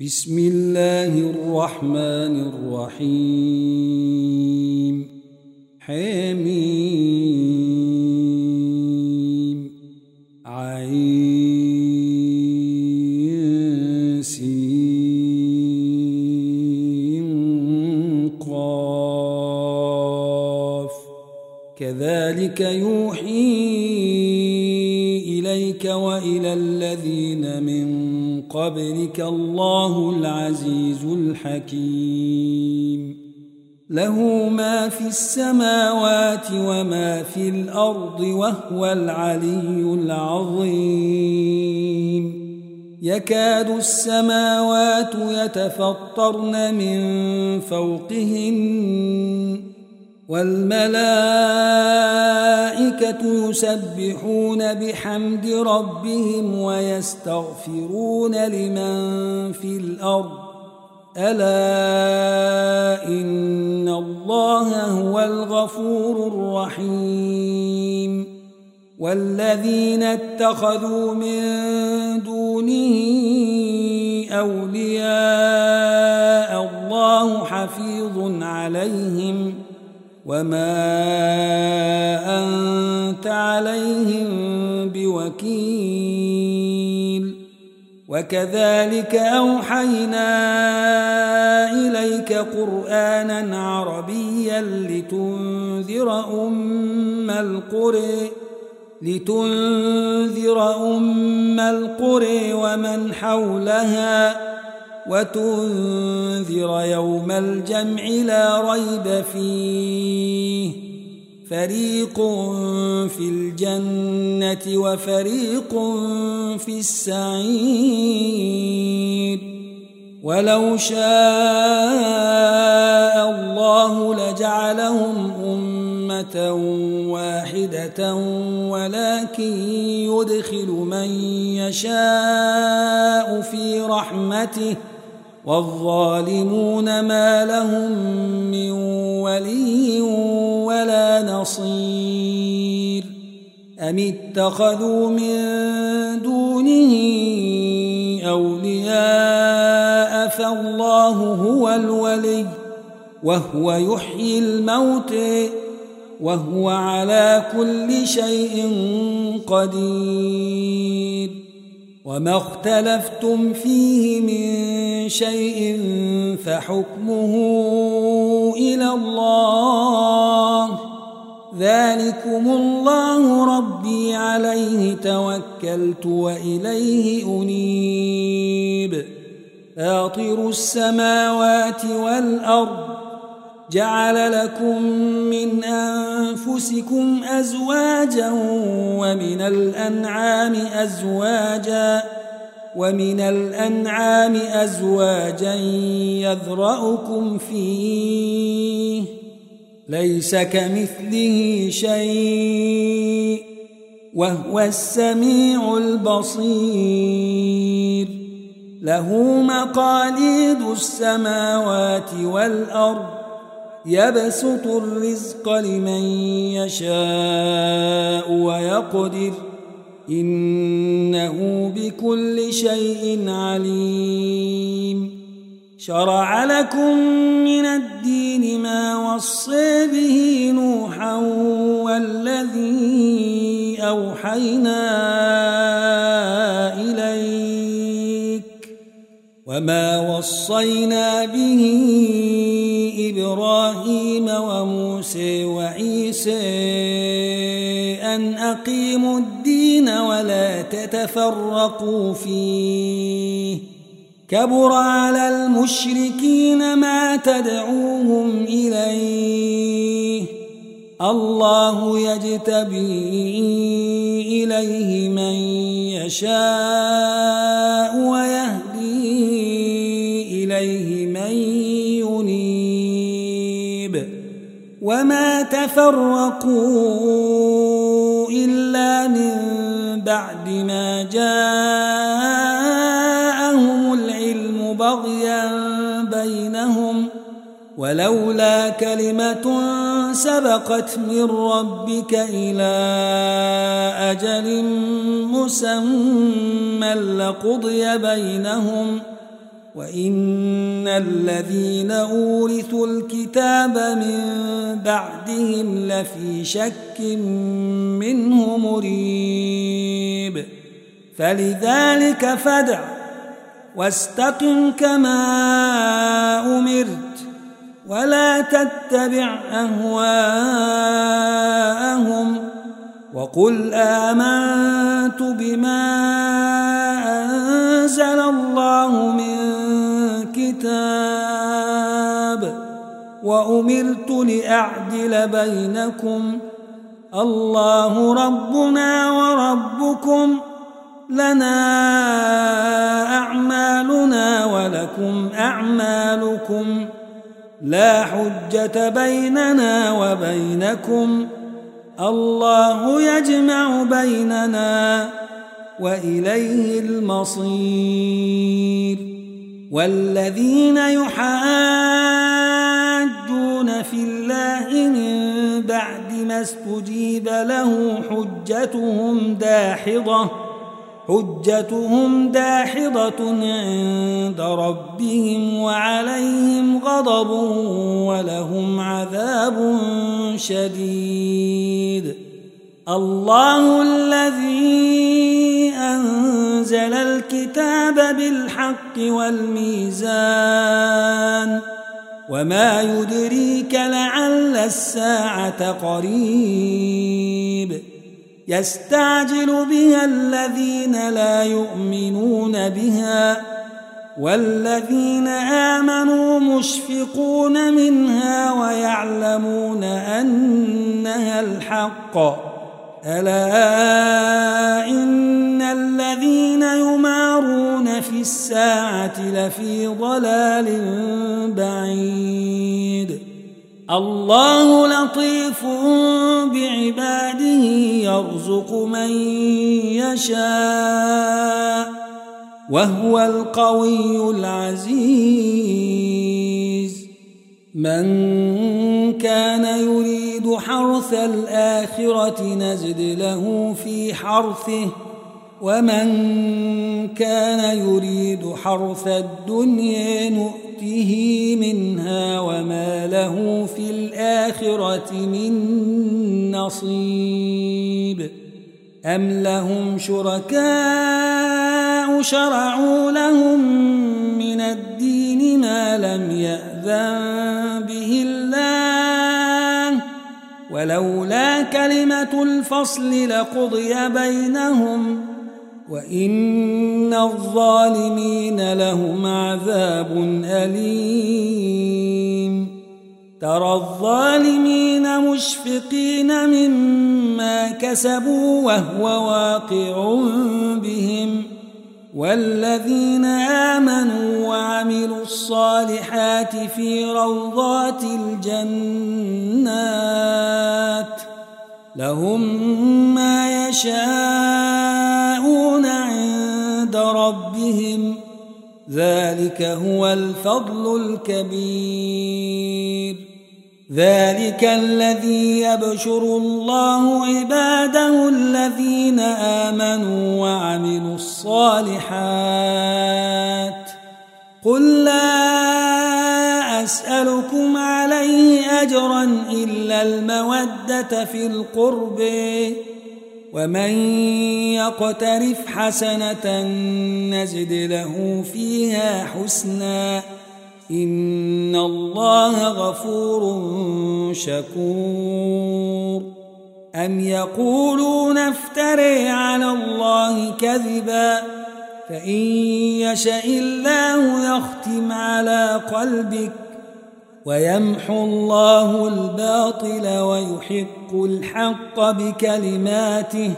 بسم الله الرحمن الرحيم حميم عين سين قاف كذلك يوحي إليك وإلى الذين من قبلك الله العزيز الحكيم له ما في السماوات وما في الأرض وهو العلي العظيم يكاد السماوات يتفطرن من فوقهن والملائكة يسبحون بحمد ربهم ويستغفرون لمن في الأرض ألا إن الله هو الغفور الرحيم والذين اتخذوا من دونه أولياء الله حفيظ عليهم وما أنت عليهم بوكيل وكذلك أوحينا إليك قرآنا عربيا لتنذر أم القرى ومن حولها وتنذر يوم الجمع لا ريب فيه فريق في الجنة وفريق في السعير ولو شاء الله لجعلهم أمة واحدة ولكن يدخل من يشاء في رحمته والظالمون ما لهم من ولي ولا نصير أم اتخذوا من دونه أولياء فالله هو الولي وهو يحيي الموت وهو على كل شيء قدير وما اختلفتم فيه من شيء فحكمه إلى الله ذلكم الله ربي عليه توكلت وإليه أنيب فاطر السماوات والأرض جعل لكم من أنفسكم أزواجا ومن الأنعام أزواجا يذرأكم فيه ليس كمثله شيء وهو السميع البصير له مقاليد السماوات والأرض يبسط الرزق لمن يشاء ويقدر إنه بكل شيء عليم شرع لكم من الدين ما وصى به نوحا والذي أوحينا إليك وما وصينا به إبراهيم وموسى وعيسى أن أقيموا الدين ولا تتفرقوا فيه كبر على المشركين ما تدعوهم إليه الله يجتبي إليه من يشاء ويهدي إليه من ينيب وما تفرقوا إلا من بعد ما جاءهم العلم بغيا بينهم ولولا كلمة سبقت من ربك إلى أجل مسمى لقضي بينهم وإن الذين أورثوا الكتاب من بعدهم لفي شك منه مريب فلذلك فادع واستقم كما أمرت ولا تتبع أهواءهم وقل آمنت بما أنزل الله من كتاب وأمرت لأعدل بينكم الله ربنا وربكم لنا أعمالنا ولكم أعمالكم لا حجة بيننا وبينكم الله يجمع بيننا وإليه المصير والذين يحاجون في الله من بعد ما استجيب له حجتهم داحضة عند ربهم وعليهم غضب ولهم عذاب شديد الله الذي أنزل الكتاب بالحق والميزان وما يدريك لعل الساعة قريب يستعجل بها الذين لا يؤمنون بها والذين آمنوا مشفقون منها ويعلمون أنها الحق ألا إن الذين يمارون في الساعة لفي ضلال بعيد الله لطيف بعباده يرزق من يشاء وهو القوي العزيز من كان يريد حرث الآخرة نزد له في حرثه ومن كان يريد حرث الدنيا نؤته منها وما له في الآخرة من نصيب أم لهم شركاء شرعوا لهم من الدين ما لم يأذن به الله ولولا كلمة الفصل لقضي بينهم وإن الظالمين لهم عذاب أليم ترى الظالمين مشفقين مما كسبوا وهو واقع بهم والذين آمنوا وعملوا الصالحات في روضات الجنات لهم ما يشاءون عند ربهم ذلك هو الفضل الكبير ذلك الذي يبشر الله عباده الذين آمنوا وعملوا الصالحات قل لا أسألكم عليه أجرا إلا المودة في القرب ومن يقترف حسنة نزد له فيها حسنا إن الله غفور شكور أم يقولون افتري على الله كذبا فإن يشاء الله يختم على قلبك ويمحو الله الباطل ويحق الحق بكلماته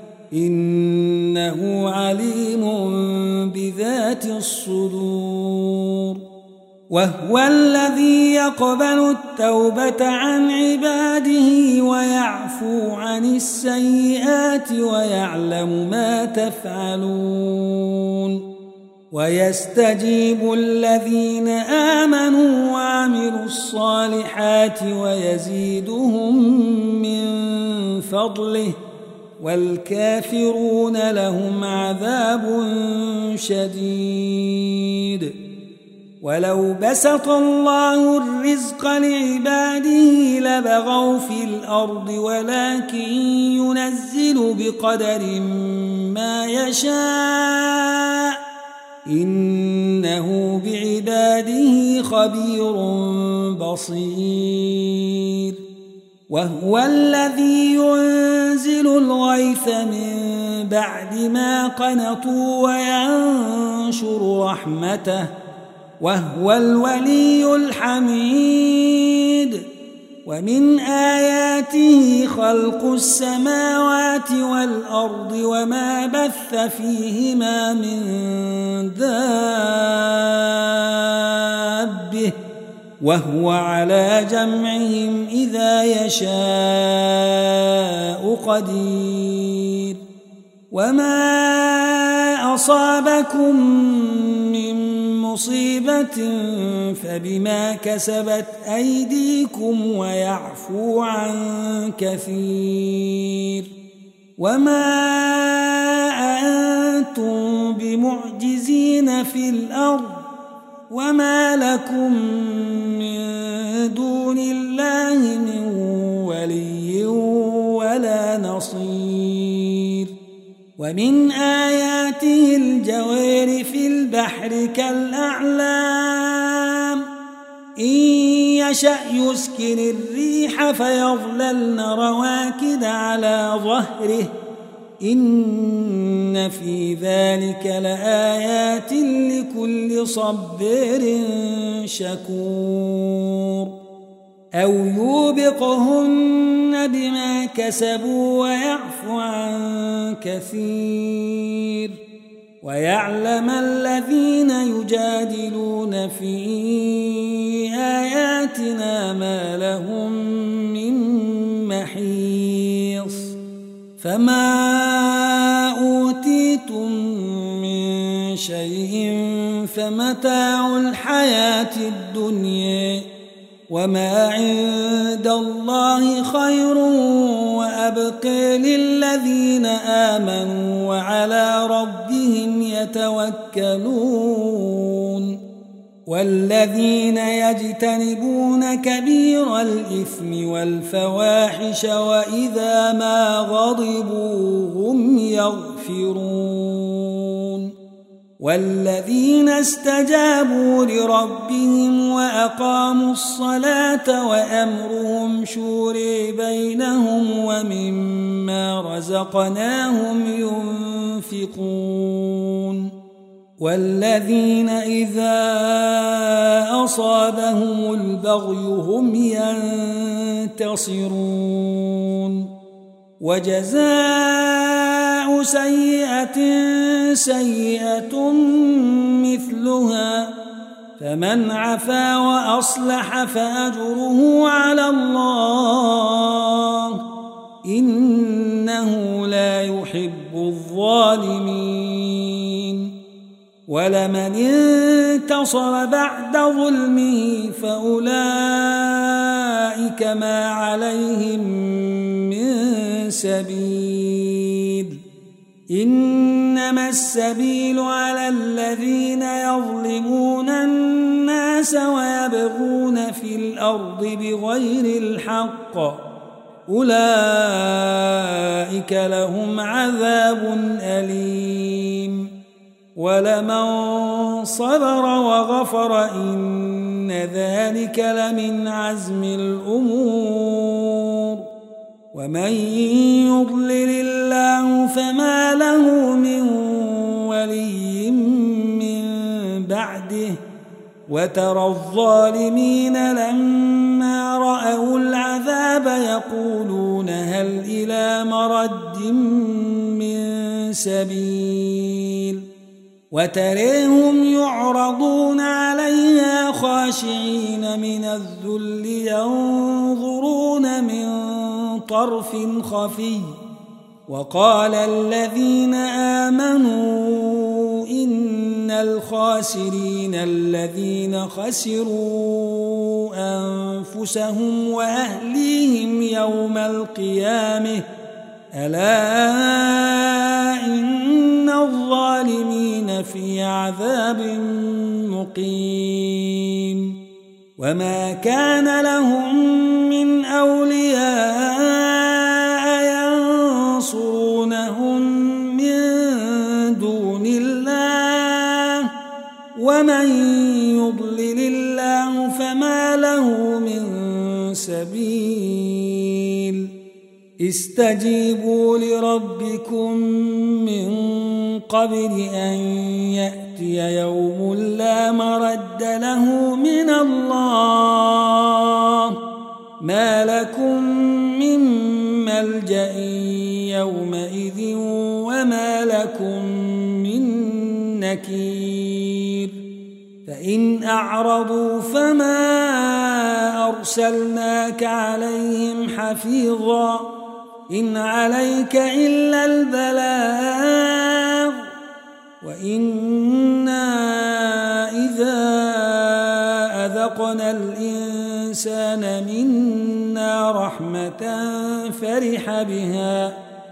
إنه عليم بذات الصدور وهو الذي يقبل التوبة عن عباده ويعفو عن السيئات ويعلم ما تفعلون ويستجيب الذين آمنوا وعملوا الصالحات ويزيدهم من فضله والكافرون لهم عذاب شديد ولو بسط الله الرزق لعباده لبغوا في الأرض ولكن ينزل بقدر ما يشاء إنه بعباده خبير بصير وهو الذي ينزل الغيث من بعد ما قنطوا وينشر رحمته وهو الولي الحميد ومن آياته خلق السماوات والأرض وما بث فيهما من دابة وهو على جمعهم إذا يشاء قدير وما أصابكم من مصيبة فبما كسبت أيديكم ويعفو عن كثير وما أنتم بمعجزين في الأرض وما لكم من دون الله من ولي ولا نصير ومن آياته الجوار في البحر كالأعلام إن يشأ يسكن الريح فيظللن رواكد على ظهره إن في ذلك لآيات لكل صبر شكور أو يوبقهن بما كسبوا ويعفو عن كثير ويعلم الذين يجادلون في آياتنا ما لهم من محيص فما أوتيتم من شيء فمتاع الحياة الدنيا وما عند الله خير وأبقى للذين آمنوا وعلى ربهم يتوكلون والذين يجتنبون كبير الإثم والفواحش وإذا ما غضبوا هم يغفرون والذين استجابوا لربهم وأقاموا الصلاة وأمرهم شورى بينهم ومما رزقناهم ينفقون والذين إذا أصابهم البغي هم ينتصرون وجزاء سيئة سيئة مثلها فمن عفا وأصلح فأجره على الله إنه لا يحب الظالمين ولمن انتصر بعد ظلمه فأولئك ما عليهم من سبيل إنما السبيل على الذين يظلمون الناس ويبغون في الأرض بغير الحق أولئك لهم عذاب أليم ولمن صبر وغفر إن ذلك لمن عزم الأمور ومن يضلل الله فما له من ولي من بعده وترى الظالمين لما رأوا العذاب يقولون هل إلى مرد من سبيل وتريهم يعرضون عليها خاشعين من الذل ينظرون من طرف خفي وقال الذين آمنوا إن الخاسرين الذين خسروا أنفسهم وأهليهم يوم القيامة ألا إن الظالمين في عذاب مقيم وما كان لهم من أولياء ينصرونهم من دون الله ومن يضلل الله فما له من سبيل استجيبوا لربكم من قبل أن يأتي يوم لا مرد له من الله ما لكم من ملجأ يومئذ وما لكم من نكير فإن أعرضوا فما أرسلناك عليهم حفيظا إن عليك إلا البلاغ وإنا إذا أذقنا الإنسان منا رحمة فرح بها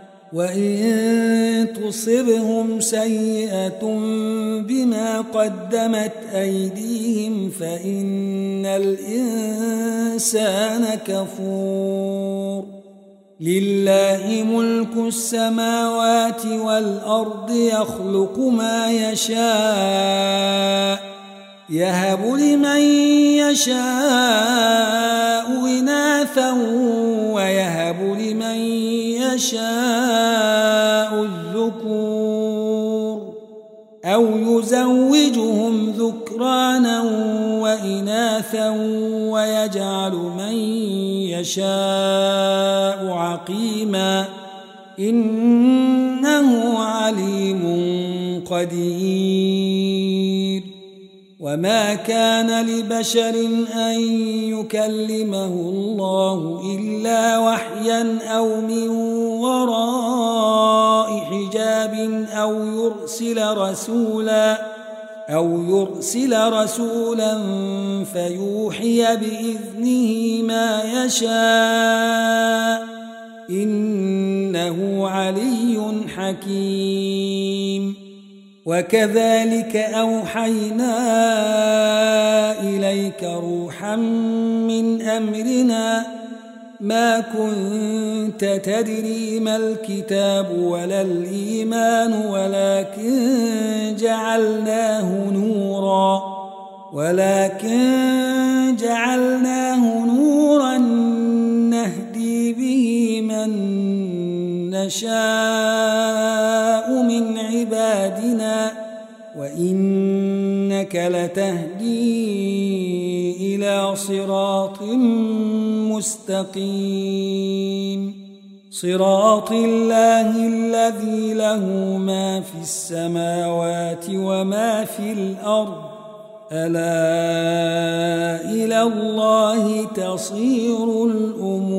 وإن تصبهم سيئة بما قدمت أيديهم فإن الإنسان كفور لله ملك السماوات والأرض يخلق ما يشاء يهب لمن يشاء إناثا ويهب لمن يشاء الذكور أو يزوجهم ذكرانا وإناثا ويجعل من يشاء عقيما إنه عليم قدير وما كان لبشر أن يكلمه الله إلا وحيا أو من وراء حجاب أو يرسل رسولا فيوحي بإذنه ما يشاء إنه علي حكيم وكذلك أوحينا إليك روحا من أمرنا ما كنت تدري ما الكتاب ولا الإيمان ولكن جعلناه نورا نهدي به من نشاء من عبادنا وإنك لتهدي إلى صراط مستقيم صراط الله الذي له ما في السماوات وما في الأرض ألا إلى الله تصير الأمور